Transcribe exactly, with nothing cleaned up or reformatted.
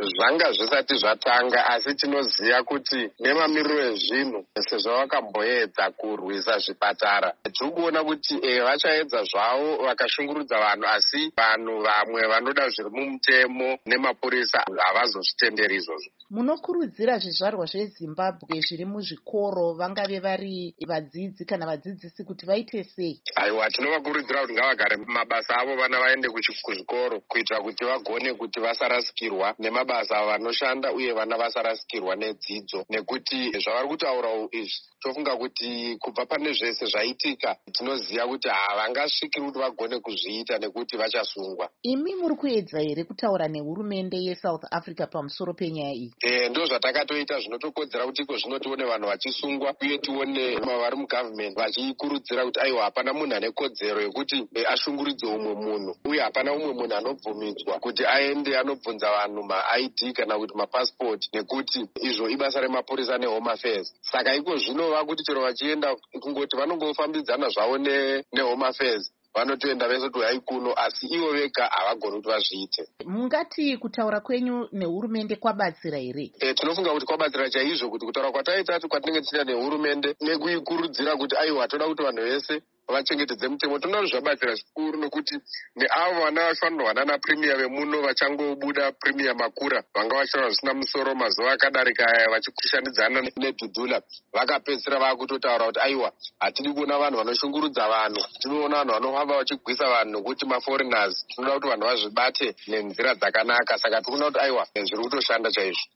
zvanga zvisati zvatanga, asi tinoziva kuti nemamiriro ezvinhu sezvo vakamboedza kurwisa zvipatara, tiri kuona kuti e, vachaedza zvavo vakashungurudza vanhu, asi vanhu vamwe vanoda zviri mumutemo nemapurisa havazozvitenderi izvozvo. Munokurudzira zvizvarwa zveZimbabwe zviri muzvikoro, vangave vari vadzidzi kana vadzidzisi, kuti vaite sei? Aiwa, tinovakurudzira kuti ngavagare mabasa avo, vana vaende kuzvikoro kuitira kuti vagone kuti vasarasikirwa nemabasa vanoshanda, uye vana vasarasikirwa nedzidzo, nekuti zvavari kutaura izvi tofunga kuti kubva pane zvese zvaitika tinoziva kuti havangasviki kuti vagone kuzviita nekuti vachasungwa. Imi muri kuedza here kutaura nehurumende yeSouth Africa pamusoro penyaya iyi? E, ndo zvatakatoita zvinotokodzera kuti iko zvino tione vanhu vachisungwa, uye tione vari mugavhimenti vachikurudzira kuti aiwa, hapana munhu ane kodzero yekuti e, ashunguridze umwe munhu, uye hapana umwe munhu anobvumidzwa kuti aende anobvunza vanhu ma-I D kana kuti mapasipoti, nekuti izvo ibasa remapurisa neHome Affairs. Saka iko zvino vakuti chero vachienda kungoti vanongofambidzana zvavo neHome Affairs, vanotoenda vese tuhai kuno, asi ivo vega havagoni kuti vazviite. Mungati kutaura kwenyu nehurumende kwabatsira here? E, tinofunga kuti kwabatsira chaizvo, kuti kutaura kwataita kwatinenge tichita nehurumende nekuikurudzira kuti aiwa, toda kuti vanhu vese vachengetedze mutemo, tinoona zvabatsira zvikuru, nekuti neavo vana vafanirwa napremiya vemuno vachangobuda premiya makura, vanga vachiona zvisina musoro mazuva akadarika aya vachishandidzana nedhudhula, vakapedzisira vakutotaura kuti aiwa, hatidi kuona vanhu vanoshungurudza vanhu, tinoona vanhu vanofamba vachigwisa vanhu nokuti maforeigners, tinoda kuti vanhu vazvibate nenzira dzakanaka. Saka tinoona kuti aiwa, zviri kutoshanda chaizvo.